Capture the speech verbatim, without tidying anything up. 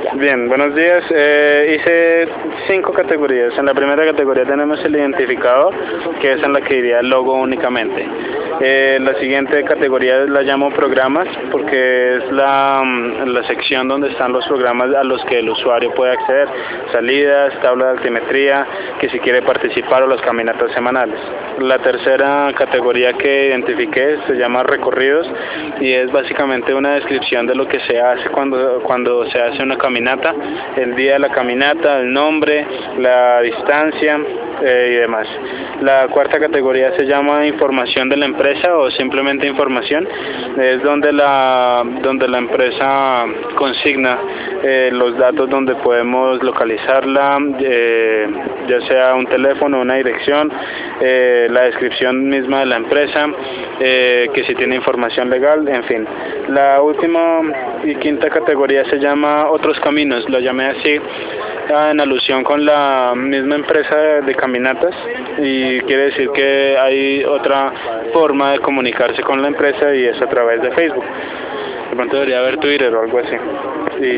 Bien, buenos días. Eh, hice cinco categorías. En la primera categoría tenemos el identificador, que es en la que iría el logo únicamente. Eh, la siguiente categoría la llamo programas, porque es la, la sección donde están los programas a los que el usuario puede acceder. Salidas, tabla de altimetría, que si quiere participar, o las caminatas semanales. La tercera categoría que identifiqué se llama recorridos, y es básicamente una descripción de lo que se hace cuando, cuando se hace una caminata, el día de la caminata, el nombre, la distancia eh, y demás. La cuarta categoría se llama información de la empresa o simplemente información. Es donde la, donde la empresa consigna eh, los datos donde podemos localizarla, eh, ya sea un teléfono, una dirección, eh, la descripción misma de la empresa, eh, que si tiene información legal, en fin. La última y quinta categoría se llama otros caminos, lo llamé así en alusión con la misma empresa de, de caminatas, y quiere decir que hay otra forma de comunicarse con la empresa y es a través de Facebook. De pronto debería haber Twitter o algo así. Y